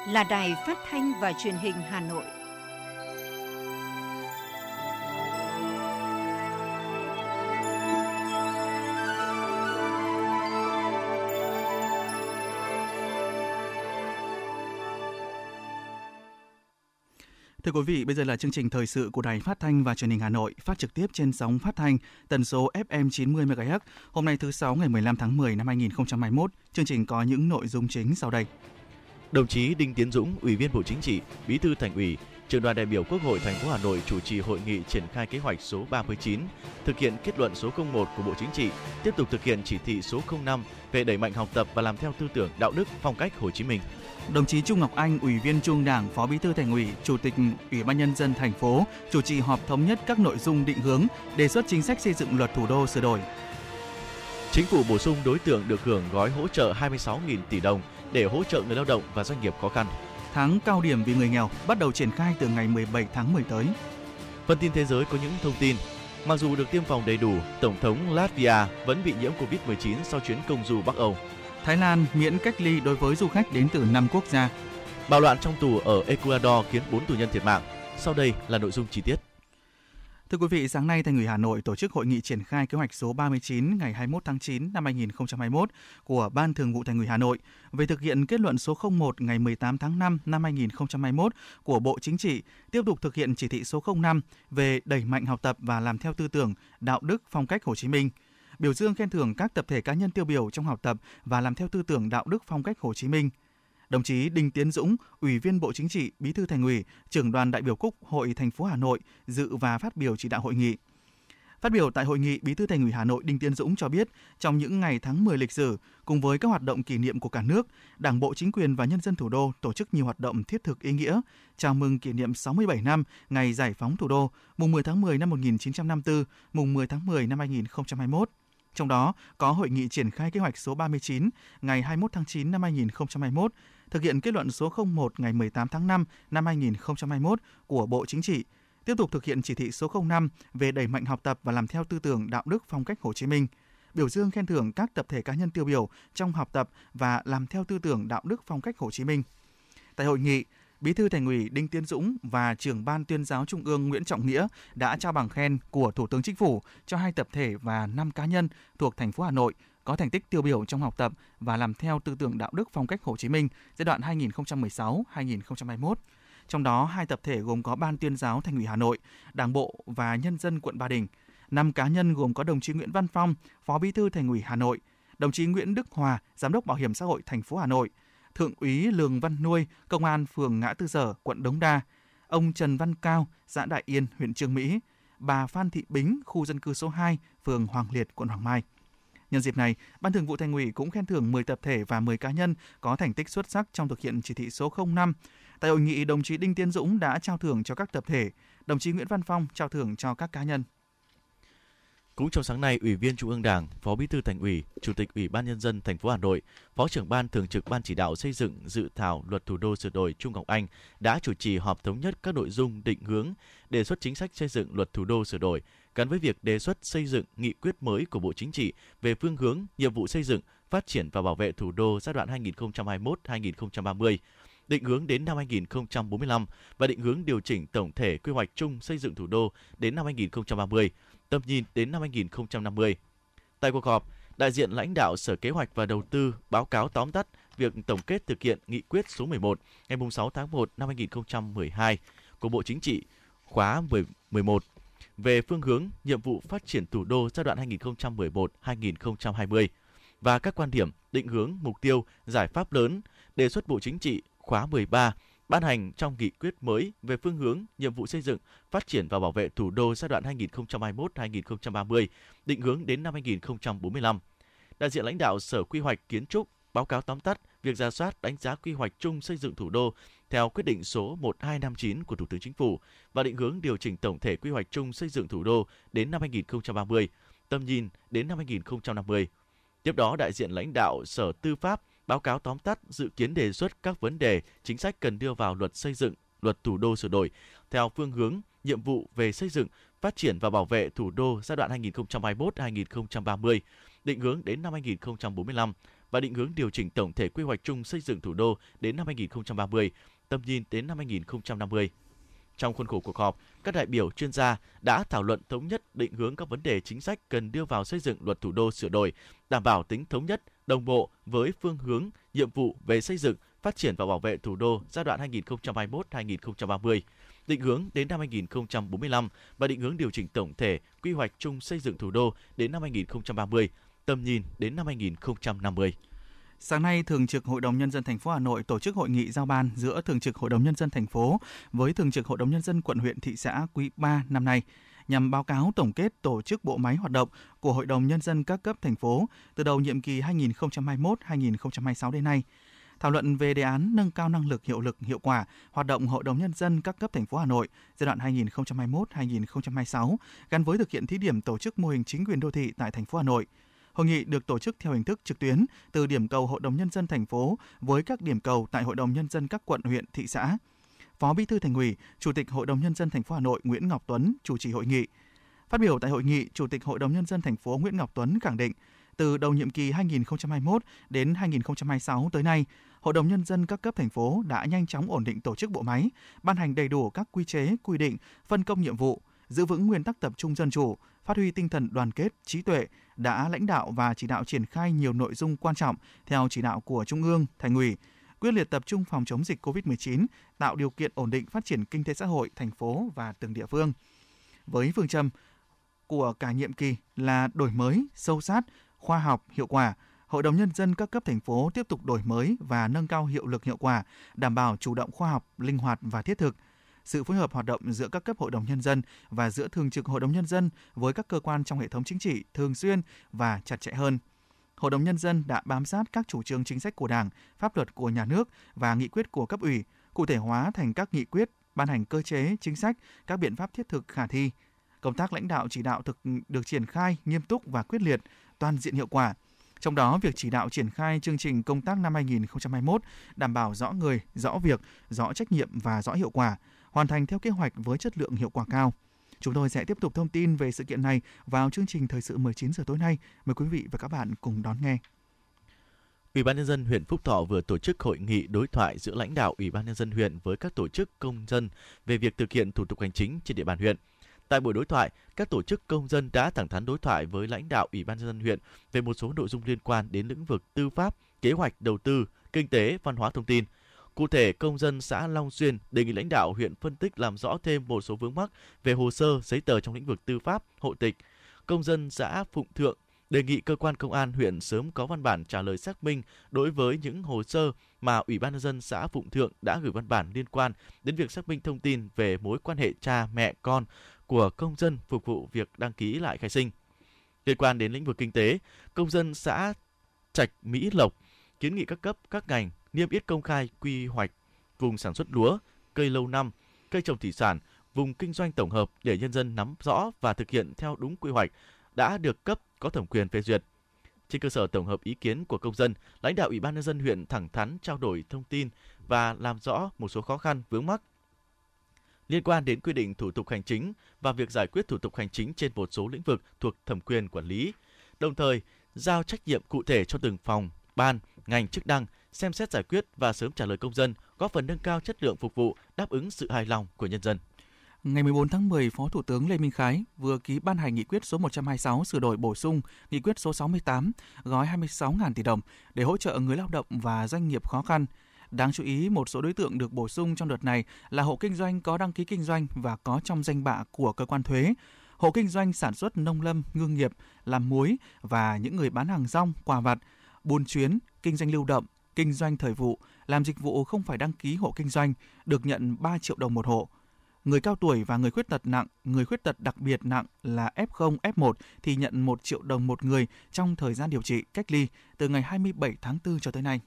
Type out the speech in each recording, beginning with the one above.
là Đài Phát thanh và Truyền hình Hà Nội. Thưa quý vị, bây giờ là chương trình thời sự của Đài Phát thanh và Truyền hình Hà Nội, phát trực tiếp trên sóng phát thanh tần số FM 90 MHz. Hôm nay thứ Sáu ngày 15 tháng 10 năm 2021, chương trình có những nội dung chính sau đây. Đồng chí Đinh Tiến Dũng, Ủy viên Bộ Chính trị, Bí thư Thành ủy, Trưởng đoàn đại biểu Quốc hội thành phố Hà Nội chủ trì hội nghị triển khai kế hoạch số 39, thực hiện kết luận số 01 của Bộ Chính trị, tiếp tục thực hiện chỉ thị số 05 về đẩy mạnh học tập và làm theo tư tưởng đạo đức phong cách Hồ Chí Minh. Đồng chí Trung Ngọc Anh, Ủy viên Trung ương Đảng, Phó Bí thư Thành ủy, Chủ tịch Ủy ban Nhân dân thành phố chủ trì họp thống nhất các nội dung định hướng, đề xuất chính sách xây dựng Luật Thủ đô sửa đổi. Chính phủ bổ sung đối tượng được hưởng gói hỗ trợ 26.000 tỷ đồng để hỗ trợ người lao động và doanh nghiệp khó khăn. Tháng cao điểm vì người nghèo bắt đầu triển khai từ ngày 17 tháng 10 tới. Phần tin thế giới có những thông tin. Mặc dù được tiêm phòng đầy đủ, Tổng thống Latvia vẫn bị nhiễm Covid-19 sau chuyến công du Bắc Âu. Thái Lan miễn cách ly đối với du khách đến từ 5 quốc gia. Bạo loạn trong tù ở Ecuador khiến 4 tù nhân thiệt mạng. Sau đây là nội dung chi tiết. Thưa quý vị, sáng nay Thành ủy Hà Nội tổ chức hội nghị triển khai kế hoạch số 39 ngày 21 tháng 9 năm 2021 của Ban Thường vụ Thành ủy Hà Nội về thực hiện kết luận số 01 ngày 18 tháng 5 năm 2021 của Bộ Chính trị, tiếp tục thực hiện chỉ thị số 05 về đẩy mạnh học tập và làm theo tư tưởng, đạo đức, phong cách Hồ Chí Minh. Biểu dương khen thưởng các tập thể cá nhân tiêu biểu trong học tập và làm theo tư tưởng đạo đức phong cách Hồ Chí Minh. Đồng chí Đinh Tiến Dũng, Ủy viên Bộ Chính trị, Bí thư Thành ủy, Trưởng đoàn đại biểu Quốc hội thành phố Hà Nội dự và phát biểu chỉ đạo hội nghị. Phát biểu tại hội nghị, Bí thư Thành ủy Hà Nội Đinh Tiến Dũng cho biết, trong những ngày tháng 10 lịch sử, cùng với các hoạt động kỷ niệm của cả nước, Đảng bộ, chính quyền và nhân dân thủ đô tổ chức nhiều hoạt động thiết thực ý nghĩa, chào mừng kỷ niệm 67 năm ngày giải phóng thủ đô, mùng 10 tháng 10 năm 1954, mùng 10 tháng 10 năm 2021. Trong đó có hội nghị triển khai kế hoạch số 39 ngày 21 tháng 9 năm 2021, thực hiện kết luận số 01 ngày 18 tháng 5 năm 2021 của Bộ Chính trị, tiếp tục thực hiện chỉ thị số 05 về đẩy mạnh học tập và làm theo tư tưởng đạo đức phong cách Hồ Chí Minh, biểu dương khen thưởng các tập thể cá nhân tiêu biểu trong học tập và làm theo tư tưởng đạo đức phong cách Hồ Chí Minh. Tại hội nghị, Bí thư Thành ủy Đinh Tiến Dũng và Trưởng ban Tuyên giáo Trung ương Nguyễn Trọng Nghĩa đã trao bằng khen của Thủ tướng Chính phủ cho 2 tập thể và 5 cá nhân thuộc thành phố Hà Nội có thành tích tiêu biểu trong học tập và làm theo tư tưởng đạo đức phong cách Hồ Chí Minh giai đoạn 2016-2021. Trong đó, 2 tập thể gồm có Ban Tuyên giáo Thành ủy Hà Nội, Đảng bộ và Nhân dân quận Ba Đình. 5 cá nhân gồm có đồng chí Nguyễn Văn Phong, Phó Bí thư Thành ủy Hà Nội, đồng chí Nguyễn Đức Hòa, Giám đốc Bảo hiểm xã hội thành phố Hà Nội, Thượng úy Lường Văn Nuôi, Công an phường Ngã Tư Sở, quận Đống Đa, ông Trần Văn Cao, xã Đại Yên, huyện Chương Mỹ, bà Phan Thị Bính, khu dân cư số 2, phường Hoàng Liệt, quận Hoàng Mai. Nhân dịp này, Ban Thường vụ Thành ủy cũng khen thưởng 10 tập thể và 10 cá nhân có thành tích xuất sắc trong thực hiện chỉ thị số 05. Tại hội nghị, đồng chí Đinh Tiến Dũng đã trao thưởng cho các tập thể, đồng chí Nguyễn Văn Phong trao thưởng cho các cá nhân. Cũng trong sáng nay, Ủy viên Trung ương Đảng, Phó Bí thư Thành ủy, Chủ tịch Ủy ban Nhân dân thành phố Hà Nội, Phó trưởng Ban Thường trực Ban chỉ đạo xây dựng dự thảo Luật Thủ đô sửa đổi Trung Ngọc Anh đã chủ trì họp thống nhất các nội dung định hướng, đề xuất chính sách xây dựng Luật Thủ đô sửa đổi, gắn với việc đề xuất xây dựng nghị quyết mới của Bộ Chính trị về phương hướng, nhiệm vụ xây dựng, phát triển và bảo vệ thủ đô giai đoạn 2021-2030. Định hướng đến năm 2045 và định hướng điều chỉnh tổng thể quy hoạch chung xây dựng thủ đô đến năm 2030, tầm nhìn đến năm 2050. Tại cuộc họp, đại diện lãnh đạo Sở Kế hoạch và Đầu tư báo cáo tóm tắt việc tổng kết thực hiện nghị quyết số 11 ngày 6 tháng 1 năm 2012 của Bộ Chính trị khóa 11 về phương hướng, nhiệm vụ phát triển thủ đô giai đoạn 2011-2020 và các quan điểm, định hướng, mục tiêu, giải pháp lớn đề xuất Bộ Chính trị khóa 13 ban hành trong nghị quyết mới về phương hướng, nhiệm vụ xây dựng, phát triển và bảo vệ thủ đô giai đoạn 2021-2030, định hướng đến năm 2045. Đại diện lãnh đạo Sở Quy hoạch Kiến trúc báo cáo tóm tắt việc rà soát đánh giá quy hoạch chung xây dựng thủ đô theo quyết định số 1259 của Thủ tướng Chính phủ và định hướng điều chỉnh tổng thể quy hoạch chung xây dựng thủ đô đến năm 2030, tầm nhìn đến năm 2050. Tiếp đó, đại diện lãnh đạo Sở Tư pháp báo cáo tóm tắt dự kiến đề xuất các vấn đề, chính sách cần đưa vào luật xây dựng, luật thủ đô sửa đổi theo phương hướng, nhiệm vụ về xây dựng, phát triển và bảo vệ thủ đô giai đoạn 2021-2030, định hướng đến năm 2045 và định hướng điều chỉnh tổng thể quy hoạch chung xây dựng thủ đô đến năm 2030, tầm nhìn đến năm 2050. Trong khuôn khổ cuộc họp, các đại biểu chuyên gia đã thảo luận thống nhất định hướng các vấn đề chính sách cần đưa vào xây dựng luật thủ đô sửa đổi, đảm bảo tính thống nhất, đồng bộ với phương hướng, nhiệm vụ về xây dựng, phát triển và bảo vệ thủ đô giai đoạn 2021-2030, định hướng đến năm 2045 và định hướng điều chỉnh tổng thể quy hoạch chung xây dựng thủ đô đến năm 2030, tầm nhìn đến năm 2050. Sáng nay, Thường trực Hội đồng Nhân dân thành phố Hà Nội tổ chức hội nghị giao ban giữa Thường trực Hội đồng Nhân dân thành phố với Thường trực Hội đồng Nhân dân quận huyện thị xã quý 3 năm nay, nhằm báo cáo tổng kết tổ chức bộ máy hoạt động của Hội đồng Nhân dân các cấp thành phố từ đầu nhiệm kỳ 2021-2026 đến nay. Thảo luận về đề án nâng cao năng lực, hiệu quả hoạt động Hội đồng Nhân dân các cấp thành phố Hà Nội giai đoạn 2021-2026 gắn với thực hiện thí điểm tổ chức mô hình chính quyền đô thị tại thành phố Hà Nội. Hội nghị được tổ chức theo hình thức trực tuyến từ điểm cầu Hội đồng Nhân dân thành phố với các điểm cầu tại Hội đồng Nhân dân các quận, huyện, thị xã. Phó Bí thư Thành ủy, Chủ tịch Hội đồng Nhân dân thành phố Hà Nội Nguyễn Ngọc Tuấn chủ trì hội nghị. Phát biểu tại hội nghị, Chủ tịch Hội đồng Nhân dân thành phố Nguyễn Ngọc Tuấn khẳng định, từ đầu nhiệm kỳ 2021 đến 2026 tới nay, Hội đồng Nhân dân các cấp thành phố đã nhanh chóng ổn định tổ chức bộ máy, ban hành đầy đủ các quy chế, quy định, phân công nhiệm vụ, giữ vững nguyên tắc tập trung dân chủ, phát huy tinh thần đoàn kết, trí tuệ, đã lãnh đạo và chỉ đạo triển khai nhiều nội dung quan trọng theo chỉ đạo của Trung ương, Thành ủy, quyết liệt tập trung phòng chống dịch COVID-19, tạo điều kiện ổn định phát triển kinh tế xã hội thành phố và từng địa phương. Với phương châm của cả nhiệm kỳ là đổi mới, sâu sát, khoa học, hiệu quả, Hội đồng Nhân dân các cấp thành phố tiếp tục đổi mới và nâng cao hiệu lực hiệu quả, đảm bảo chủ động khoa học, linh hoạt và thiết thực. Sự phối hợp hoạt động giữa các cấp Hội đồng Nhân dân và giữa Thường trực Hội đồng Nhân dân với các cơ quan trong hệ thống chính trị thường xuyên và chặt chẽ hơn. Hội đồng Nhân dân đã bám sát các chủ trương chính sách của Đảng, pháp luật của nhà nước và nghị quyết của cấp ủy, cụ thể hóa thành các nghị quyết, ban hành cơ chế, chính sách, các biện pháp thiết thực khả thi. Công tác lãnh đạo chỉ đạo được triển khai nghiêm túc và quyết liệt, toàn diện hiệu quả. Trong đó, việc chỉ đạo triển khai chương trình công tác năm 2021 đảm bảo rõ người, rõ việc, rõ trách nhiệm và rõ hiệu quả, hoàn thành theo kế hoạch với chất lượng hiệu quả cao. Chúng tôi sẽ tiếp tục thông tin về sự kiện này vào chương trình Thời sự 19 giờ tối nay. Mời quý vị và các bạn cùng đón nghe. Ủy ban nhân dân huyện Phúc Thọ vừa tổ chức hội nghị đối thoại giữa lãnh đạo Ủy ban nhân dân huyện với các tổ chức công dân về việc thực hiện thủ tục hành chính trên địa bàn huyện. Tại buổi đối thoại, các tổ chức công dân đã thẳng thắn đối thoại với lãnh đạo Ủy ban nhân dân huyện về một số nội dung liên quan đến lĩnh vực tư pháp, kế hoạch đầu tư, kinh tế, văn hóa thông tin. Cụ thể, công dân xã Long Xuyên đề nghị lãnh đạo huyện phân tích làm rõ thêm một số vướng mắc về hồ sơ, giấy tờ trong lĩnh vực tư pháp, hộ tịch. Công dân xã Phụng Thượng đề nghị cơ quan công an huyện sớm có văn bản trả lời xác minh đối với những hồ sơ mà Ủy ban nhân dân xã Phụng Thượng đã gửi văn bản liên quan đến việc xác minh thông tin về mối quan hệ cha mẹ con của công dân phục vụ việc đăng ký lại khai sinh. Liên quan đến lĩnh vực kinh tế, công dân xã Trạch Mỹ Lộc kiến nghị các cấp, các ngành niêm yết công khai quy hoạch vùng sản xuất lúa, cây lâu năm, cây trồng thủy sản, vùng kinh doanh tổng hợp để nhân dân nắm rõ và thực hiện theo đúng quy hoạch đã được cấp có thẩm quyền phê duyệt. Trên cơ sở tổng hợp ý kiến của công dân, lãnh đạo Ủy ban nhân dân huyện thẳng thắn trao đổi thông tin và làm rõ một số khó khăn vướng mắc liên quan đến quy định thủ tục hành chính và việc giải quyết thủ tục hành chính trên một số lĩnh vực thuộc thẩm quyền quản lý, đồng thời giao trách nhiệm cụ thể cho từng phòng, ban, ngành chức năng xem xét giải quyết và sớm trả lời công dân, góp phần nâng cao chất lượng phục vụ, đáp ứng sự hài lòng của nhân dân. Ngày 14 tháng 10, Phó Thủ tướng Lê Minh Khái vừa ký ban hành nghị quyết số 126 sửa đổi bổ sung nghị quyết số 68 gói 26.000 tỷ đồng để hỗ trợ người lao động và doanh nghiệp khó khăn. Đáng chú ý, một số đối tượng được bổ sung trong đợt này là hộ kinh doanh có đăng ký kinh doanh và có trong danh bạ của cơ quan thuế, hộ kinh doanh sản xuất nông lâm, ngư nghiệp, làm muối và những người bán hàng rong, quà vặt, buôn chuyến, kinh doanh lưu động, kinh doanh thời vụ, làm dịch vụ không phải đăng ký hộ kinh doanh, được nhận 3 triệu đồng một hộ. Người cao tuổi và người khuyết tật nặng, người khuyết tật đặc biệt nặng là F0, F1 thì nhận 1 triệu đồng một người trong thời gian điều trị, cách ly từ ngày 27 tháng 4 cho tới nay.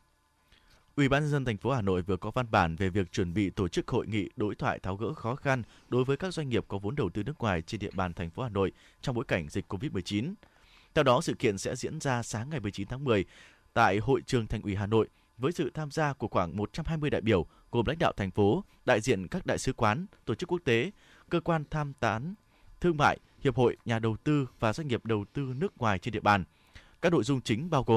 Ủy ban nhân dân thành phố Hà Nội vừa có văn bản về việc chuẩn bị tổ chức hội nghị đối thoại tháo gỡ khó khăn đối với các doanh nghiệp có vốn đầu tư nước ngoài trên địa bàn thành phố Hà Nội trong bối cảnh dịch Covid-19. Theo đó, sự kiện sẽ diễn ra sáng ngày 19 tháng 10 tại Hội trường Thành ủy Hà Nội với sự tham gia của khoảng 120 đại biểu gồm lãnh đạo thành phố, đại diện các đại sứ quán, tổ chức quốc tế, cơ quan tham tán, thương mại, hiệp hội, nhà đầu tư và doanh nghiệp đầu tư nước ngoài trên địa bàn. Các nội dung chính bao gồm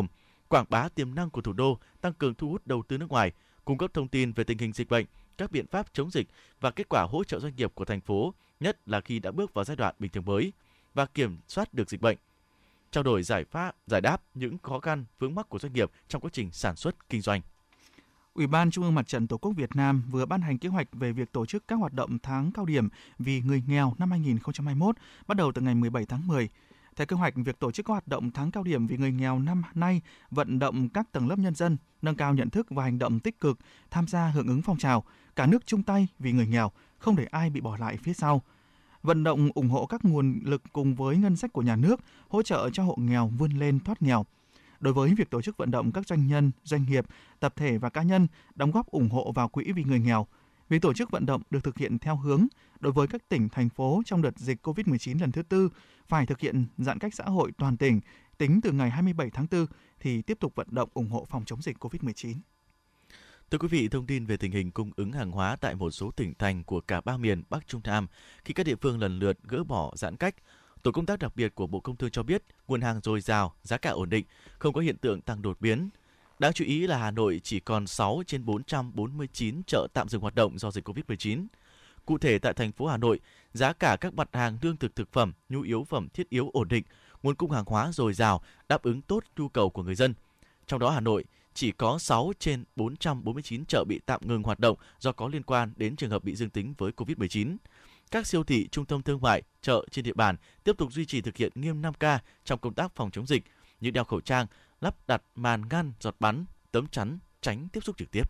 quảng bá tiềm năng của thủ đô, tăng cường thu hút đầu tư nước ngoài, cung cấp thông tin về tình hình dịch bệnh, các biện pháp chống dịch và kết quả hỗ trợ doanh nghiệp của thành phố, nhất là khi đã bước vào giai đoạn bình thường mới và kiểm soát được dịch bệnh. Trao đổi giải đáp những khó khăn, vướng mắc của doanh nghiệp trong quá trình sản xuất, kinh doanh. Ủy ban Trung ương Mặt trận Tổ quốc Việt Nam vừa ban hành kế hoạch về việc tổ chức các hoạt động tháng cao điểm vì người nghèo năm 2021, bắt đầu từ ngày 17 tháng 10. Theo kế hoạch, việc tổ chức các hoạt động tháng cao điểm vì người nghèo năm nay vận động các tầng lớp nhân dân nâng cao nhận thức và hành động tích cực, tham gia hưởng ứng phong trào cả nước chung tay vì người nghèo, không để ai bị bỏ lại phía sau. Vận động ủng hộ các nguồn lực cùng với ngân sách của nhà nước, hỗ trợ cho hộ nghèo vươn lên thoát nghèo. Đối với việc tổ chức vận động các doanh nhân, doanh nghiệp, tập thể và cá nhân đóng góp ủng hộ vào quỹ vì người nghèo, việc tổ chức vận động được thực hiện theo hướng đối với các tỉnh, thành phố trong đợt dịch COVID-19 lần thứ tư phải thực hiện giãn cách xã hội toàn tỉnh tính từ ngày 27 tháng 4 thì tiếp tục vận động ủng hộ phòng chống dịch COVID-19. Thưa quý vị, thông tin về tình hình cung ứng hàng hóa tại một số tỉnh thành của cả ba miền Bắc Trung Nam khi các địa phương lần lượt gỡ bỏ giãn cách. Tổ công tác đặc biệt của Bộ Công Thương cho biết nguồn hàng dồi dào, giá cả ổn định, không có hiện tượng tăng đột biến. Đáng chú ý là Hà Nội chỉ còn 6 trên 449 chợ tạm dừng hoạt động do dịch Covid-19. Cụ thể tại thành phố Hà Nội, giá cả các mặt hàng lương thực thực phẩm, nhu yếu phẩm thiết yếu ổn định, nguồn cung hàng hóa dồi dào, đáp ứng tốt nhu cầu của người dân. Trong đó Hà Nội chỉ có 6 trên 449 chợ bị tạm ngừng hoạt động do có liên quan đến trường hợp bị dương tính với Covid-19. Các siêu thị, trung tâm thương mại, chợ trên địa bàn tiếp tục duy trì thực hiện nghiêm 5K trong công tác phòng chống dịch như đeo khẩu trang, lắp đặt màn ngăn giọt bắn, tấm chắn, tránh tiếp xúc trực tiếp.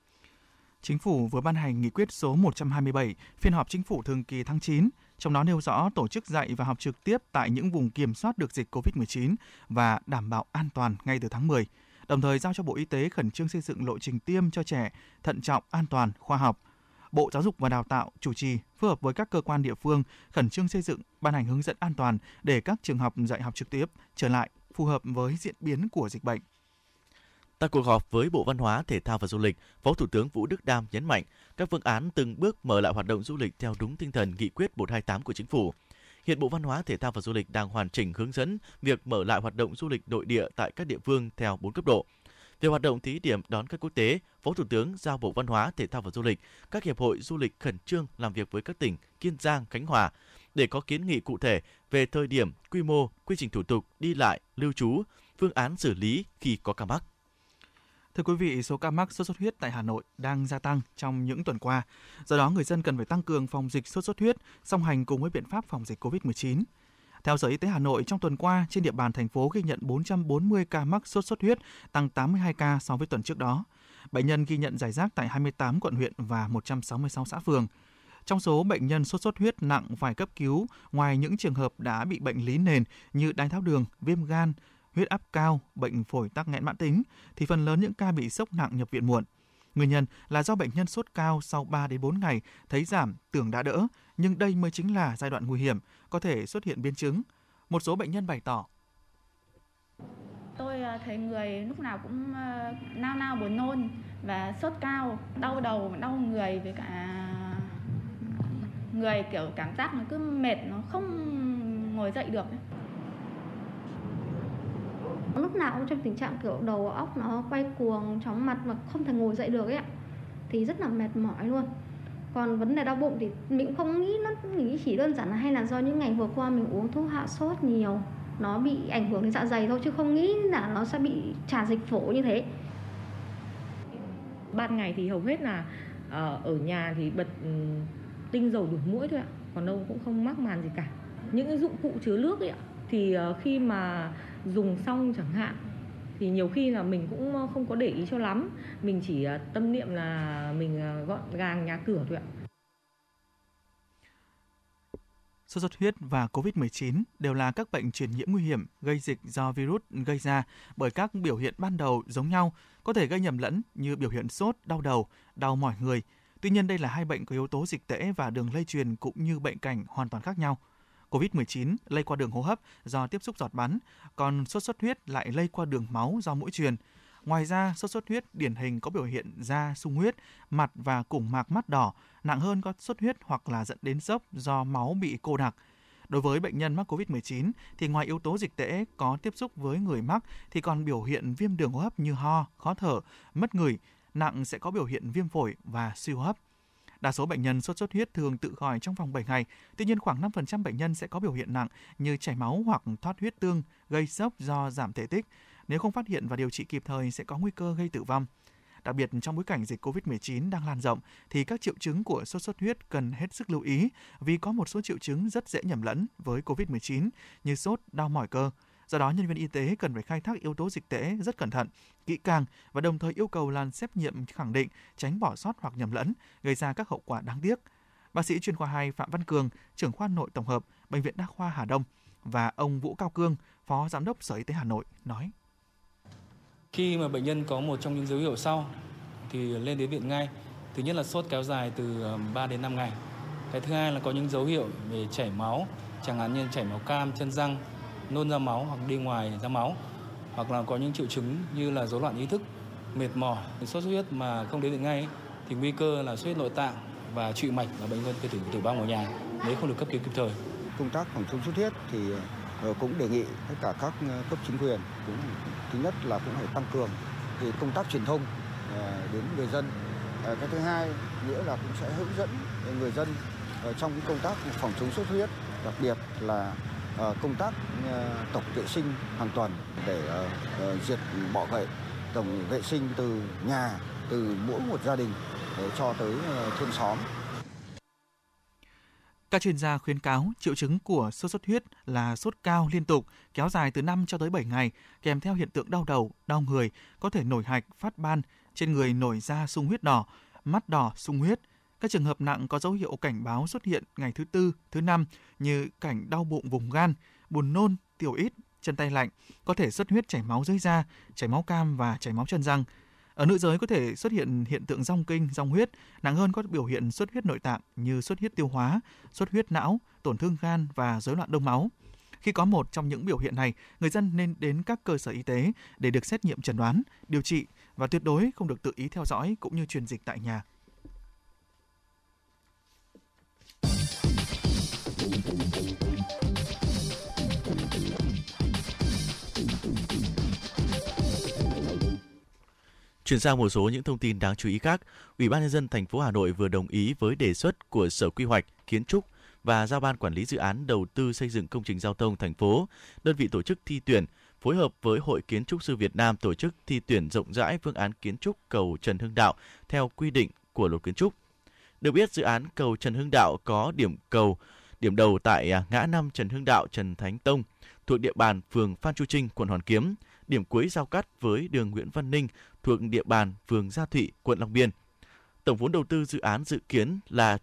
Chính phủ vừa ban hành nghị quyết số 127 phiên họp Chính phủ thường kỳ tháng 9, trong đó nêu rõ tổ chức dạy và học trực tiếp tại những vùng kiểm soát được dịch COVID-19 và đảm bảo an toàn ngay từ tháng 10. Đồng thời giao cho Bộ Y tế khẩn trương xây dựng lộ trình tiêm cho trẻ thận trọng, an toàn, khoa học. Bộ Giáo dục và Đào tạo chủ trì phối hợp với các cơ quan địa phương khẩn trương xây dựng, ban hành hướng dẫn an toàn để các trường học dạy học trực tiếp trở lại phù hợp với diễn biến của dịch bệnh. Tại cuộc họp với Bộ Văn hóa, Thể thao và Du lịch, Phó Thủ tướng Vũ Đức Đam nhấn mạnh các phương án từng bước mở lại hoạt động du lịch theo đúng tinh thần nghị quyết 128 của Chính phủ. Hiện Bộ Văn hóa, Thể thao và Du lịch đang hoàn chỉnh hướng dẫn việc mở lại hoạt động du lịch nội địa tại các địa phương theo 4 cấp độ. Về hoạt động thí điểm đón khách quốc tế, Phó Thủ tướng giao Bộ Văn hóa, Thể thao và Du lịch, các hiệp hội du lịch khẩn trương làm việc với các tỉnh Kiên Giang, Khánh Hòa để có kiến nghị cụ thể về thời điểm, quy mô, quy trình thủ tục đi lại, lưu trú, phương án xử lý khi có ca mắc. Thưa quý vị, số ca mắc sốt xuất huyết tại Hà Nội đang gia tăng trong những tuần qua. Do đó, người dân cần phải tăng cường phòng dịch sốt xuất huyết, song hành cùng với biện pháp phòng dịch COVID-19. Theo Sở Y tế Hà Nội, trong tuần qua, trên địa bàn thành phố ghi nhận 440 ca mắc sốt xuất huyết, tăng 82 ca so với tuần trước đó. Bệnh nhân ghi nhận rải rác tại 28 quận huyện và 166 xã phường. Trong số bệnh nhân sốt xuất huyết nặng phải cấp cứu, ngoài những trường hợp đã bị bệnh lý nền như đái tháo đường, viêm gan, huyết áp cao, bệnh phổi tắc nghẽn mãn tính, thì phần lớn những ca bị sốc nặng nhập viện muộn. Nguyên nhân là do bệnh nhân sốt cao sau 3 đến 4 ngày thấy giảm, tưởng đã đỡ, nhưng đây mới chính là giai đoạn nguy hiểm, có thể xuất hiện biến chứng. Một số bệnh nhân bày tỏ: Tôi thấy người lúc nào cũng nao buồn nôn và sốt cao, đau đầu, đau người, với cả người kiểu cảm giác nó cứ mệt, nó không ngồi dậy được. Lúc nào cũng trong tình trạng kiểu đầu óc nó quay cuồng, chóng mặt và không thể ngồi dậy được ấy ạ. Thì rất là mệt mỏi luôn. Còn vấn đề đau bụng thì mình cũng không nghĩ, mình nghĩ chỉ đơn giản là hay là do những ngày vừa qua mình uống thuốc hạ sốt nhiều, nó bị ảnh hưởng đến dạ dày thôi, chứ không nghĩ là nó sẽ bị tràn dịch phổi như thế. Ban ngày thì hầu hết là ở nhà thì bật tinh dầu đuổi muỗi thôi ạ, còn đâu cũng không mắc màn gì cả. Những cái dụng cụ chứa nước ấy ạ, thì khi mà dùng xong chẳng hạn thì nhiều khi là mình cũng không có để ý cho lắm, mình chỉ tâm niệm là mình gọn gàng nhà cửa thôi ạ. Sốt xuất huyết và COVID-19 đều là các bệnh truyền nhiễm nguy hiểm gây dịch do virus gây ra, bởi các biểu hiện ban đầu giống nhau, có thể gây nhầm lẫn như biểu hiện sốt, đau đầu, đau mỏi người. Tuy nhiên đây là hai bệnh có yếu tố dịch tễ và đường lây truyền cũng như bệnh cảnh hoàn toàn khác nhau. COVID-19 lây qua đường hô hấp do tiếp xúc giọt bắn, còn sốt xuất huyết lại lây qua đường máu do mũi truyền. Ngoài ra, sốt xuất huyết điển hình có biểu hiện da sung huyết, mặt và củng mạc mắt đỏ, nặng hơn có sốt huyết hoặc là dẫn đến sốc do máu bị cô đặc. Đối với bệnh nhân mắc COVID-19 thì ngoài yếu tố dịch tễ có tiếp xúc với người mắc thì còn biểu hiện viêm đường hô hấp như ho, khó thở, mất ngửi, nặng sẽ có biểu hiện viêm phổi và suy hô hấp. Đa số bệnh nhân sốt xuất huyết thường tự khỏi trong vòng 7 ngày, tuy nhiên khoảng 5% bệnh nhân sẽ có biểu hiện nặng như chảy máu hoặc thoát huyết tương, gây sốc do giảm thể tích. Nếu không phát hiện và điều trị kịp thời sẽ có nguy cơ gây tử vong. Đặc biệt trong bối cảnh dịch COVID-19 đang lan rộng thì các triệu chứng của sốt xuất huyết cần hết sức lưu ý vì có một số triệu chứng rất dễ nhầm lẫn với COVID-19 như sốt, đau mỏi cơ. Do đó, nhân viên y tế cần phải khai thác yếu tố dịch tễ rất cẩn thận, kỹ càng và đồng thời yêu cầu làm xét nghiệm khẳng định, tránh bỏ sót hoặc nhầm lẫn, gây ra các hậu quả đáng tiếc. Bác sĩ chuyên khoa 2 Phạm Văn Cường, trưởng khoa nội tổng hợp, Bệnh viện Đa khoa Hà Đông và ông Vũ Cao Cương, Phó Giám đốc Sở Y tế Hà Nội nói: Khi mà bệnh nhân có một trong những dấu hiệu sau thì lên đến viện ngay. Thứ nhất là sốt kéo dài từ 3 đến 5 ngày. Cái thứ hai là có những dấu hiệu về chảy máu, chẳng hạn như chảy máu cam, chân răng, nôn ra máu hoặc đi ngoài ra máu. Hoặc là có những triệu chứng như là rối loạn ý thức, mệt mỏi, sốt xuất huyết mà không đến viện ngay thì nguy cơ là xuất huyết nội tạng và trụy mạch và bệnh nhân có thể tử vong ở nhà nếu không được cấp cứu kịp thời. Công tác phòng chống xuất huyết thì cũng đề nghị tất cả các cấp chính quyền cũng thứ nhất là cũng phải tăng cường thì công tác truyền thông đến người dân. Cái thứ hai nữa là cũng sẽ hướng dẫn người dân trong cái công tác phòng chống xuất huyết, đặc biệt là công tác tổng vệ sinh hàng tuần để diệt bọ gậy, tổng vệ sinh từ nhà, từ mỗi một gia đình cho tới thôn xóm. Các chuyên gia khuyến cáo triệu chứng của sốt xuất huyết là sốt cao liên tục, kéo dài từ 5 cho tới 7 ngày, kèm theo hiện tượng đau đầu, đau người, có thể nổi hạch, phát ban, trên người nổi da sung huyết đỏ, mắt đỏ sung huyết. Các trường hợp nặng có dấu hiệu cảnh báo xuất hiện ngày thứ 4, thứ 5 như cảnh đau bụng vùng gan, buồn nôn, tiểu ít, chân tay lạnh, có thể xuất huyết chảy máu dưới da, chảy máu cam và chảy máu chân răng. Ở nữ giới có thể xuất hiện hiện tượng rong kinh, rong huyết, nặng hơn có biểu hiện xuất huyết nội tạng như xuất huyết tiêu hóa, xuất huyết não, tổn thương gan và rối loạn đông máu. Khi có một trong những biểu hiện này, người dân nên đến các cơ sở y tế để được xét nghiệm chẩn đoán, điều trị và tuyệt đối không được tự ý theo dõi cũng như truyền dịch tại nhà. Chuyển sang một số những thông tin đáng chú ý khác, Ủy ban nhân dân thành phố Hà Nội vừa đồng ý với đề xuất của Sở Quy hoạch, Kiến trúc và giao ban quản lý dự án đầu tư xây dựng công trình giao thông thành phố, đơn vị tổ chức thi tuyển phối hợp với Hội Kiến trúc sư Việt Nam tổ chức thi tuyển rộng rãi phương án kiến trúc cầu Trần Hưng Đạo theo quy định của Luật Kiến trúc. Được biết, dự án cầu Trần Hưng Đạo có điểm đầu tại ngã 5 Trần Hưng Đạo, Trần Thánh Tông, thuộc địa bàn phường Phan Chu Trinh, quận Hoàn Kiếm, điểm cuối giao cắt với đường Nguyễn Văn Ninh thuộc địa bàn phường Gia Thụy, quận Long Biên. Tổng vốn đầu tư dự án dự kiến là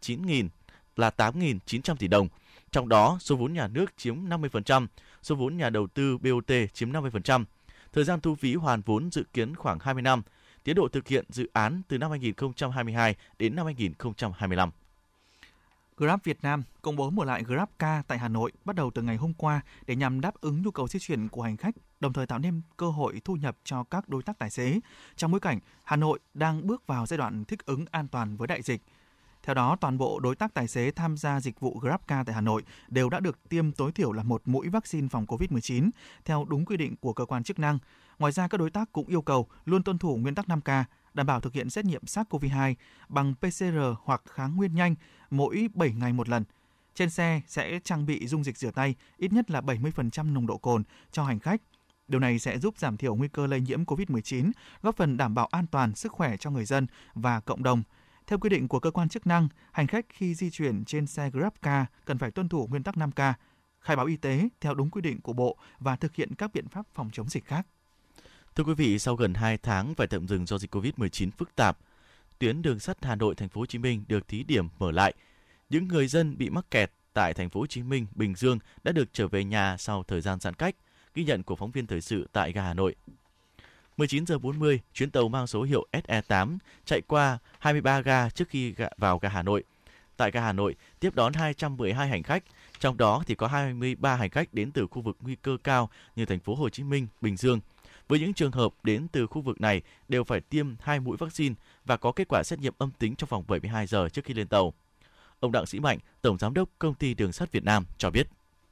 8.900 tỷ đồng, trong đó số vốn nhà nước chiếm 50%, số vốn nhà đầu tư BOT chiếm 50%. Thời gian thu phí hoàn vốn dự kiến khoảng 20 năm, tiến độ thực hiện dự án từ năm 2022 đến năm 2025. Grab Việt Nam công bố mở lại GrabCar tại Hà Nội bắt đầu từ ngày hôm qua để nhằm đáp ứng nhu cầu di chuyển của hành khách, đồng thời tạo nên cơ hội thu nhập cho các đối tác tài xế trong bối cảnh Hà Nội đang bước vào giai đoạn thích ứng an toàn với đại dịch. Theo đó, toàn bộ đối tác tài xế tham gia dịch vụ GrabCar tại Hà Nội đều đã được tiêm tối thiểu là 1 mũi vaccine phòng COVID-19 theo đúng quy định của cơ quan chức năng. Ngoài ra, các đối tác cũng yêu cầu luôn tuân thủ nguyên tắc 5K, đảm bảo thực hiện xét nghiệm SARS-CoV-2 bằng PCR hoặc kháng nguyên nhanh mỗi 7 ngày một lần. Trên xe sẽ trang bị dung dịch rửa tay ít nhất là 70% nồng độ cồn cho hành khách. Điều này sẽ giúp giảm thiểu nguy cơ lây nhiễm COVID-19, góp phần đảm bảo an toàn sức khỏe cho người dân và cộng đồng. Theo quy định của cơ quan chức năng, hành khách khi di chuyển trên xe GrabCar cần phải tuân thủ nguyên tắc 5K, khai báo y tế theo đúng quy định của Bộ và thực hiện các biện pháp phòng chống dịch khác. Thưa quý vị, sau gần 2 tháng phải tạm dừng do dịch COVID-19 phức tạp, tuyến đường sắt Hà Nội Thành phố Hồ Chí Minh được thí điểm mở lại. Những người dân bị mắc kẹt tại Thành phố Hồ Chí Minh, Bình Dương đã được trở về nhà sau thời gian giãn cách. Ghi nhận của phóng viên thời sự tại ga Hà Nội. 19 giờ 40, chuyến tàu mang số hiệu SE8 chạy qua 23 ga trước khi vào ga Hà Nội. Tại ga Hà Nội, tiếp đón 212 hành khách, trong đó thì có 23 hành khách đến từ khu vực nguy cơ cao như Thành phố Hồ Chí Minh, Bình Dương. Với những trường hợp đến từ khu vực này đều phải tiêm 2 mũi vaccine và có kết quả xét nghiệm âm tính trong vòng 72 giờ trước khi lên tàu. Ông Đặng Sĩ Mạnh, Tổng Giám đốc Công ty Đường sắt Việt Nam cho biết.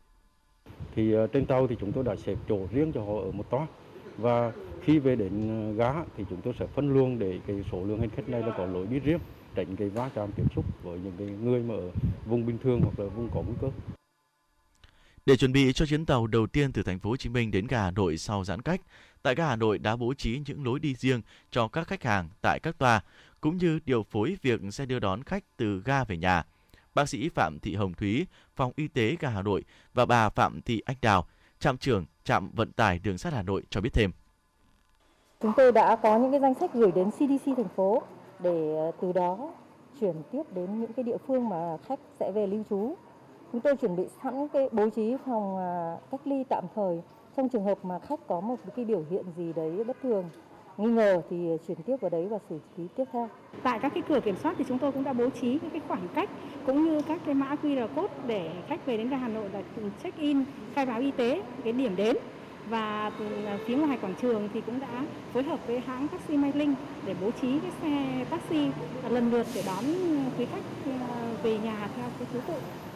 Thì trên tàu thì chúng tôi đã xếp chỗ riêng cho họ ở một toa, và khi về đến ga thì chúng tôi sẽ phân luồng để cái số lượng hành khách này là có lối đi riêng, tránh cái va chạm tiếp xúc với những cái người mà ở vùng bình thường hoặc là vùng có nguy cơ. Để chuẩn bị cho chuyến tàu đầu tiên từ thành phố Hồ Chí Minh đến ga Hà Nội sau giãn cách, tại ga Hà Nội đã bố trí những lối đi riêng cho các khách hàng tại các toa, cũng như điều phối việc xe đưa đón khách từ ga về nhà. Bác sĩ Phạm Thị Hồng Thúy, Phòng Y tế ga Hà Nội và bà Phạm Thị Anh Đào, trạm trưởng trạm vận tải đường sắt Hà Nội cho biết thêm. Chúng tôi đã có những cái danh sách gửi đến CDC thành phố để từ đó chuyển tiếp đến những cái địa phương mà khách sẽ về lưu trú. Chúng tôi chuẩn bị sẵn cái bố trí phòng cách ly tạm thời trong trường hợp mà khách có một cái biểu hiện gì đấy bất thường, nghi ngờ thì chuyển tiếp vào đấy và xử lý tiếp theo. Tại các cái cửa kiểm soát thì chúng tôi cũng đã bố trí những cái khoảng cách cũng như các cái mã QR code để khách về đến ga Hà Nội là check in, khai báo y tế cái điểm đến. Và phía ngoài quảng trường thì cũng đã phối hợp với hãng taxi Mai Linh để bố trí cái xe taxi lần lượt để đón quý khách về nhà theo cái thứ tự.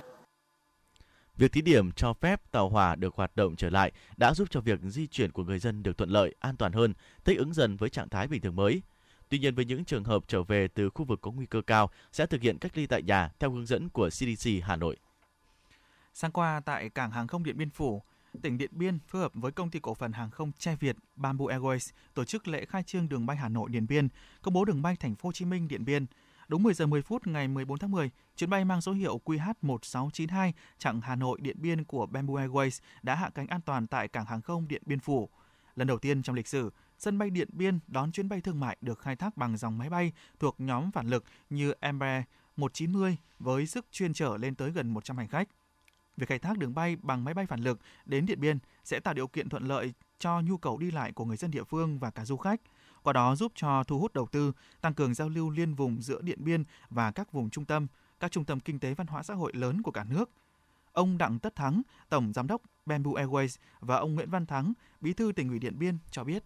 Việc thí điểm cho phép tàu hỏa được hoạt động trở lại đã giúp cho việc di chuyển của người dân được thuận lợi, an toàn hơn, thích ứng dần với trạng thái bình thường mới. Tuy nhiên, với những trường hợp trở về từ khu vực có nguy cơ cao sẽ thực hiện cách ly tại nhà theo hướng dẫn của CDC Hà Nội. Sáng qua tại cảng hàng không Điện Biên Phủ, tỉnh Điện Biên phối hợp với công ty cổ phần hàng không Che Việt Bamboo Airways tổ chức lễ khai trương đường bay Hà Nội Điện Biên, công bố đường bay Thành phố Hồ Chí Minh Điện Biên. Đúng 10 giờ 10 phút ngày 14 tháng 10, chuyến bay mang số hiệu QH1692 chặng Hà Nội Điện Biên của Bamboo Airways đã hạ cánh an toàn tại cảng hàng không Điện Biên Phủ. Lần đầu tiên trong lịch sử, sân bay Điện Biên đón chuyến bay thương mại được khai thác bằng dòng máy bay thuộc nhóm phản lực như Embraer 190 với sức chuyên chở lên tới gần 100 hành khách. Việc khai thác đường bay bằng máy bay phản lực đến Điện Biên sẽ tạo điều kiện thuận lợi cho nhu cầu đi lại của người dân địa phương và cả du khách, qua đó giúp cho thu hút đầu tư, tăng cường giao lưu liên vùng giữa Điện Biên và các vùng trung tâm, các trung tâm kinh tế văn hóa xã hội lớn của cả nước. Ông Đặng Tất Thắng, Tổng Giám đốc Bamboo Airways và ông Nguyễn Văn Thắng, Bí thư Tỉnh ủy Điện Biên cho biết.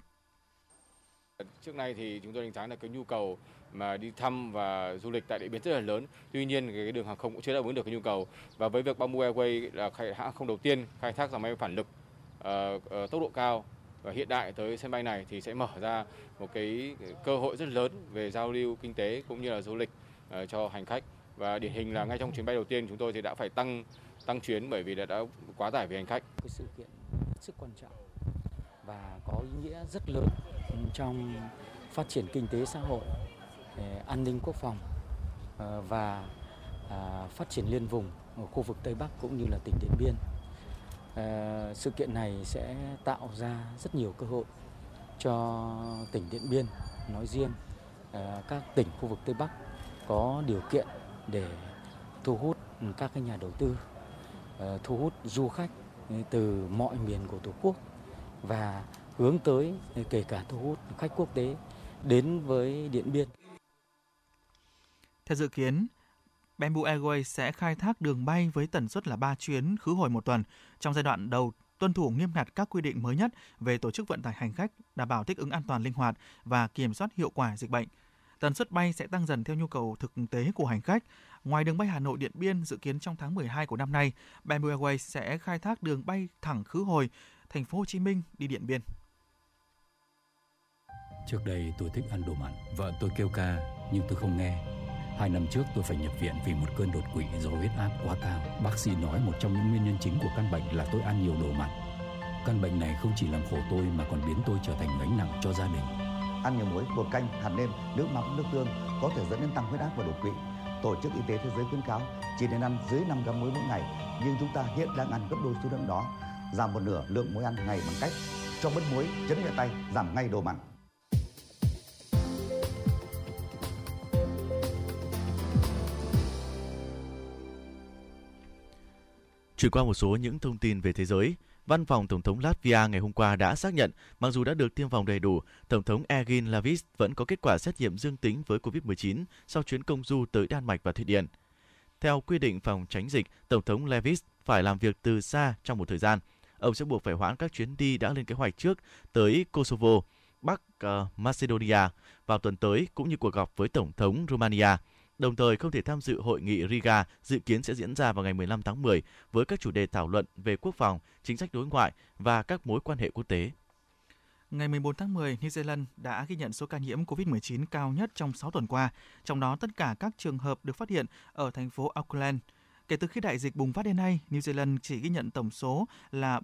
Trước nay thì chúng tôi đánh giá là cái nhu cầu mà đi thăm và du lịch tại Điện Biên rất là lớn. Tuy nhiên cái đường hàng không cũng chưa đáp ứng được cái nhu cầu. Và với việc Bamboo Airways là hãng không đầu tiên khai thác dòng máy bay phản lực tốc độ cao và hiện đại tới sân bay này thì sẽ mở ra một cái cơ hội rất lớn về giao lưu kinh tế cũng như là du lịch cho hành khách. Và điển hình là ngay trong chuyến bay đầu tiên chúng tôi thì đã phải tăng chuyến bởi vì đã quá tải về hành khách. Cái sự kiện rất quan trọng và có ý nghĩa rất lớn trong phát triển kinh tế xã hội, an ninh quốc phòng và phát triển liên vùng ở khu vực Tây Bắc cũng như là tỉnh Điện Biên. Sự kiện này sẽ tạo ra rất nhiều cơ hội cho tỉnh Điện Biên nói riêng, các tỉnh khu vực Tây Bắc có điều kiện để thu hút các cái nhà đầu tư, thu hút du khách từ mọi miền của Tổ quốc và hướng tới kể cả thu hút khách quốc tế đến với Điện Biên. Theo dự kiến, Bamboo Airways sẽ khai thác đường bay với tần suất là 3 chuyến khứ hồi một tuần. Trong giai đoạn đầu, tuân thủ nghiêm ngặt các quy định mới nhất về tổ chức vận tải hành khách, đảm bảo thích ứng an toàn linh hoạt và kiểm soát hiệu quả dịch bệnh. Tần suất bay sẽ tăng dần theo nhu cầu thực tế của hành khách. Ngoài đường bay Hà Nội Điện Biên dự kiến trong tháng 12 của năm nay, Bamboo Airways sẽ khai thác đường bay thẳng khứ hồi Thành phố Hồ Chí Minh đi Điện Biên. Trước đây tôi thích ăn đồ mặn, vợ tôi kêu ca nhưng tôi không nghe. 2 năm trước tôi phải nhập viện vì một cơn đột quỵ do huyết áp quá cao. Bác sĩ nói một trong những nguyên nhân chính của căn bệnh là tôi ăn nhiều đồ mặn. Căn bệnh này không chỉ làm khổ tôi mà còn biến tôi trở thành gánh nặng cho gia đình. Ăn nhiều muối, bột canh, hạt nêm, nước mắm, nước tương có thể dẫn đến tăng huyết áp và đột quỵ. Tổ chức Y tế Thế giới khuyến cáo chỉ nên ăn dưới 5 gram muối mỗi ngày, nhưng chúng ta hiện đang ăn gấp đôi số lượng đó. Giảm một nửa lượng muối ăn ngày bằng cách cho bớt muối, chấn nhẹ tay, giảm ngay đồ mặn. Chuyển qua một số những thông tin về thế giới, Văn phòng Tổng thống Latvia ngày hôm qua đã xác nhận mặc dù đã được tiêm phòng đầy đủ, Tổng thống Egil Lavis vẫn có kết quả xét nghiệm dương tính với COVID-19 sau chuyến công du tới Đan Mạch và Thụy Điển. Theo quy định phòng tránh dịch, Tổng thống Lavis phải làm việc từ xa trong một thời gian. Ông sẽ buộc phải hoãn các chuyến đi đã lên kế hoạch trước tới Kosovo, Bắc Macedonia vào tuần tới cũng như cuộc gặp với Tổng thống Romania. đồng thời không thể tham dự hội nghị Riga dự kiến sẽ diễn ra vào ngày 15 tháng 10 với các chủ đề thảo luận về quốc phòng, chính sách đối ngoại và các mối quan hệ quốc tế. Ngày 14 tháng 10, New Zealand đã ghi nhận số ca nhiễm COVID-19 cao nhất trong 6 tuần qua, trong đó tất cả các trường hợp được phát hiện ở thành phố Auckland. Kể từ khi đại dịch bùng phát đến nay, New Zealand chỉ ghi nhận tổng số là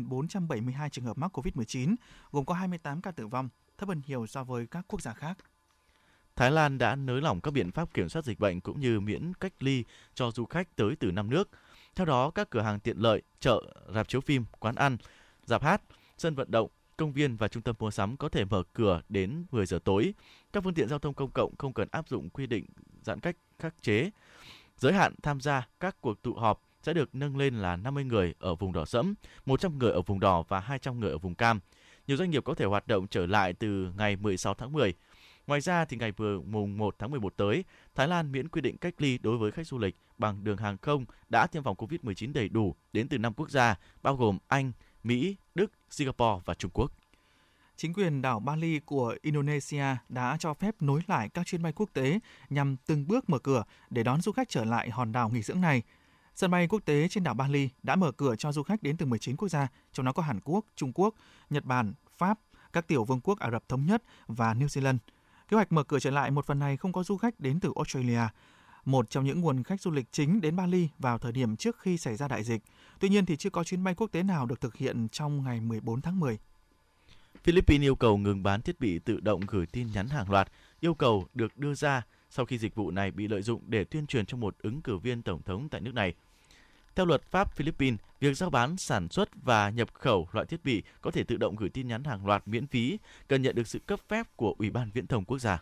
4.472 trường hợp mắc COVID-19, gồm có 28 ca tử vong, thấp hơn nhiều so với các quốc gia khác. Thái Lan đã nới lỏng các biện pháp kiểm soát dịch bệnh cũng như miễn cách ly cho du khách tới từ 5 nước. Theo đó, các cửa hàng tiện lợi, chợ, rạp chiếu phim, quán ăn, rạp hát, sân vận động, công viên và trung tâm mua sắm có thể mở cửa đến 10 giờ tối. Các phương tiện giao thông công cộng không cần áp dụng quy định giãn cách khắc chế. Giới hạn tham gia các cuộc tụ họp sẽ được nâng lên là 50 người ở vùng đỏ sẫm, 100 người ở vùng đỏ và 200 người ở vùng cam. Nhiều doanh nghiệp có thể hoạt động trở lại từ ngày 16 tháng 10. Ngoài ra, thì ngày mùng 1 tháng 11 tới, Thái Lan miễn quy định cách ly đối với khách du lịch bằng đường hàng không đã tiêm phòng COVID-19 đầy đủ đến từ 5 quốc gia, bao gồm Anh, Mỹ, Đức, Singapore và Trung Quốc. Chính quyền đảo Bali của Indonesia đã cho phép nối lại các chuyến bay quốc tế nhằm từng bước mở cửa để đón du khách trở lại hòn đảo nghỉ dưỡng này. Sân bay quốc tế trên đảo Bali đã mở cửa cho du khách đến từ 19 quốc gia, trong đó có Hàn Quốc, Trung Quốc, Nhật Bản, Pháp, các tiểu vương quốc Ả Rập Thống Nhất và New Zealand. Kế hoạch mở cửa trở lại một phần này không có du khách đến từ Australia, một trong những nguồn khách du lịch chính đến Bali vào thời điểm trước khi xảy ra đại dịch. Tuy nhiên thì chưa có chuyến bay quốc tế nào được thực hiện trong ngày 14 tháng 10. Philippines yêu cầu ngừng bán thiết bị tự động gửi tin nhắn hàng loạt. Yêu cầu được đưa ra sau khi dịch vụ này bị lợi dụng để tuyên truyền cho một ứng cử viên tổng thống tại nước này. Theo luật pháp Philippines, việc giao bán, sản xuất và nhập khẩu loại thiết bị có thể tự động gửi tin nhắn hàng loạt miễn phí cần nhận được sự cấp phép của Ủy ban Viễn thông Quốc gia.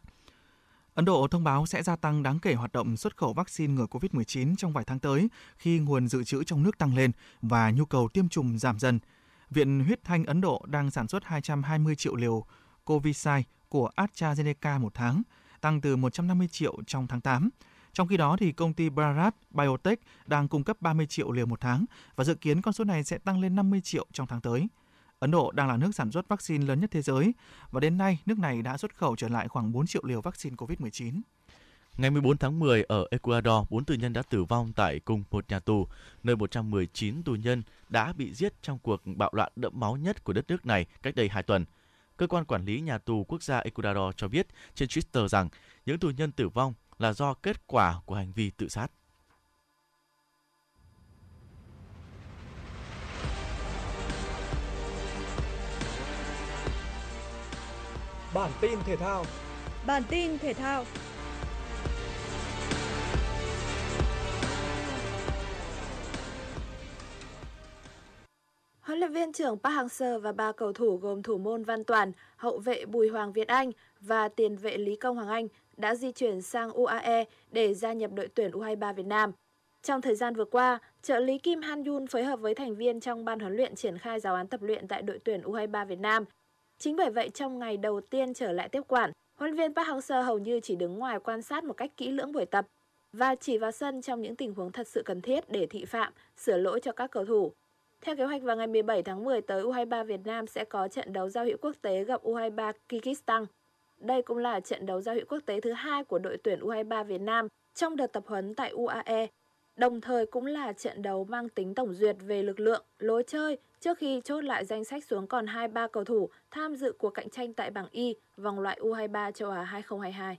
Ấn Độ thông báo sẽ gia tăng đáng kể hoạt động xuất khẩu vaccine ngừa COVID-19 trong vài tháng tới khi nguồn dự trữ trong nước tăng lên và nhu cầu tiêm chủng giảm dần. Viện Huyết thanh Ấn Độ đang sản xuất 220 triệu liều Covishield của AstraZeneca một tháng, tăng từ 150 triệu trong tháng 8. Trong khi đó, thì công ty Bharat Biotech đang cung cấp 30 triệu liều một tháng và dự kiến con số này sẽ tăng lên 50 triệu trong tháng tới. Ấn Độ đang là nước sản xuất vaccine lớn nhất thế giới và đến nay nước này đã xuất khẩu trở lại khoảng 4 triệu liều vaccine COVID-19. Ngày 14 tháng 10 ở Ecuador, 4 tù nhân đã tử vong tại cùng một nhà tù, nơi 119 tù nhân đã bị giết trong cuộc bạo loạn đẫm máu nhất của đất nước này cách đây 2 tuần. Cơ quan quản lý nhà tù quốc gia Ecuador cho biết trên Twitter rằng những tù nhân tử vong là do kết quả của hành vi tự sát. Bản tin thể thao. Huấn luyện viên trưởng Park Hang-seo và 3 cầu thủ gồm thủ môn Văn Toàn, hậu vệ Bùi Hoàng Việt Anh và tiền vệ Lý Công Hoàng Anh đã di chuyển sang UAE để gia nhập đội tuyển U23 Việt Nam. Trong thời gian vừa qua, trợ lý Kim Han-yun phối hợp với thành viên trong ban huấn luyện triển khai giáo án tập luyện tại đội tuyển U23 Việt Nam. Chính bởi vậy, trong ngày đầu tiên trở lại tiếp quản, huấn luyện viên Park Hang-seo hầu như chỉ đứng ngoài quan sát một cách kỹ lưỡng buổi tập và chỉ vào sân trong những tình huống thật sự cần thiết để thị phạm, sửa lỗi cho các cầu thủ. Theo kế hoạch, vào ngày 17 tháng 10 tới, U23 Việt Nam sẽ có trận đấu giao hữu quốc tế gặp U23 Kyrgyzstan. Đây cũng là trận đấu giao hữu quốc tế thứ 2 của đội tuyển U23 Việt Nam trong đợt tập huấn tại UAE. Đồng thời cũng là trận đấu mang tính tổng duyệt về lực lượng, lối chơi trước khi chốt lại danh sách xuống còn 23 cầu thủ tham dự cuộc cạnh tranh tại bảng Y vòng loại U23 châu Á 2022.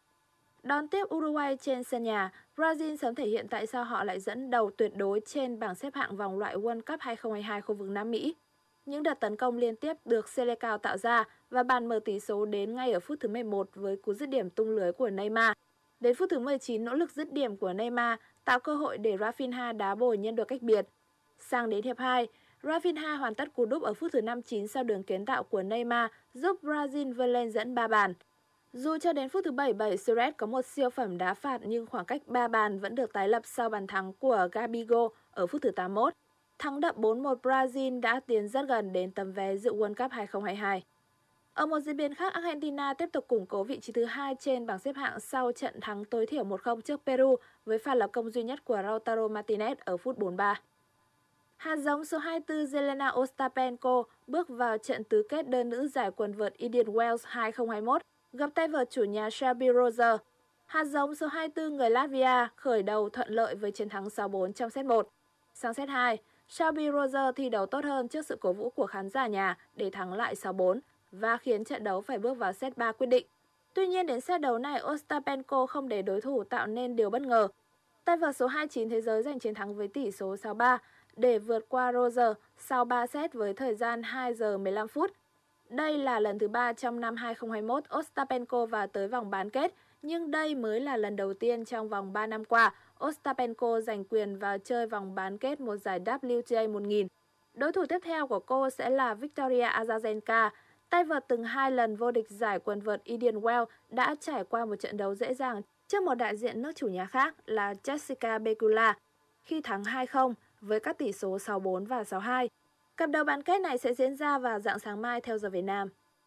Đón tiếp Uruguay trên sân nhà, Brazil sớm thể hiện tại sao họ lại dẫn đầu tuyệt đối trên bảng xếp hạng vòng loại World Cup 2022 khu vực Nam Mỹ. Những đợt tấn công liên tiếp được Selecao tạo ra và bàn mở tỷ số đến ngay ở phút thứ 11 với cú dứt điểm tung lưới của Neymar. Đến phút thứ 19, nỗ lực dứt điểm của Neymar tạo cơ hội để Rafinha đá bồi nhân được cách biệt. Sang đến hiệp 2, Rafinha hoàn tất cú đúp ở phút thứ 59 sau đường kiến tạo của Neymar giúp Brazil vươn lên dẫn 3 bàn. Dù cho đến phút thứ 77, Suarez có một siêu phẩm đá phạt nhưng khoảng cách 3 bàn vẫn được tái lập sau bàn thắng của Gabigol ở phút thứ 81. Thắng đậm 4-1, Brazil đã tiến rất gần đến tấm vé dự World Cup 2022. Ở một diễn biến khác, Argentina tiếp tục củng cố vị trí thứ 2 trên bảng xếp hạng sau trận thắng tối thiểu 1-0 trước Peru với pha lập công duy nhất của Lautaro Martinez ở phút 43. Hạt giống số 24 Jelena Ostapenko bước vào trận tứ kết đơn nữ giải quần vợt Indian Wells 2021, gặp tay vợt chủ nhà Shelby Rogers. Hạt giống số 24 người Latvia khởi đầu thuận lợi với chiến thắng 6-4 trong set 1. Sang set 2, Shelby Rogers thi đấu tốt hơn trước sự cổ vũ của khán giả nhà để thắng lại 6-4 và khiến trận đấu phải bước vào set 3 quyết định. Tuy nhiên đến set đấu này, Ostapenko không để đối thủ tạo nên điều bất ngờ. Tay vợt số 29 thế giới giành chiến thắng với tỷ số 6-3 để vượt qua Rogers sau 3 set với thời gian 2 giờ 15 phút. Đây là lần thứ 3 trong năm 2021 Ostapenko vào tới vòng bán kết, nhưng đây mới là lần đầu tiên trong vòng 3 năm qua Ostapenko giành quyền vào chơi vòng bán kết một giải WTA 1000. Đối thủ tiếp theo của cô sẽ là Victoria Azarenka. Tay vợt từng 2 lần vô địch giải quần vợt Indian Wells đã trải qua một trận đấu dễ dàng trước một đại diện nước chủ nhà khác là Jessica Pegula khi thắng 2-0 với các tỷ số 6-4 và 6-2. Cặp đấu bán kết này sẽ diễn ra vào rạng sáng mai theo giờ Việt Nam.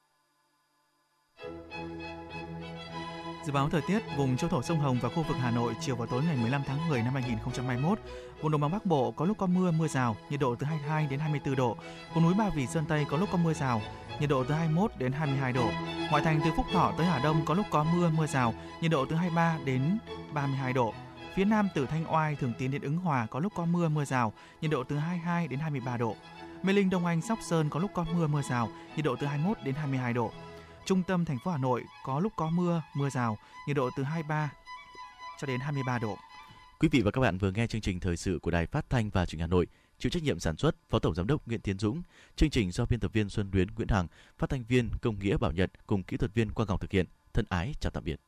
Dự báo thời tiết, vùng châu thổ sông Hồng và khu vực Hà Nội chiều và tối ngày 15 tháng 10 năm 2021, vùng đồng bằng Bắc Bộ có lúc có mưa, mưa rào, nhiệt độ từ 22 đến 24 độ. Vùng núi Ba Vì, Sơn Tây có lúc có mưa rào, nhiệt độ từ 21 đến 22 độ. Ngoại thành từ Phúc Thọ tới Hà Đông có lúc có mưa, mưa rào, nhiệt độ từ 23 đến 32 độ. Phía Nam từ Thanh Oai, Thường Tín đến Ứng Hòa có lúc có mưa, mưa rào, nhiệt độ từ 22 đến 23 độ. Mê Linh, Đông Anh, Sóc Sơn có lúc có mưa, mưa rào, nhiệt độ từ 21 đến 22 độ. Trung tâm thành phố Hà Nội có lúc có mưa, mưa rào, nhiệt độ từ 23 cho đến 23 độ. Quý vị và các bạn vừa nghe chương trình thời sự của Đài Phát thanh và Truyền hình Hà Nội. Chịu trách nhiệm sản xuất Phó Tổng Giám đốc Nguyễn Tiến Dũng. Chương trình do biên tập viên Xuân Luyến, Nguyễn Hằng, phát thanh viên Công Nghĩa Bảo Nhật cùng kỹ thuật viên Quang Ngọc thực hiện. Thân ái chào tạm biệt.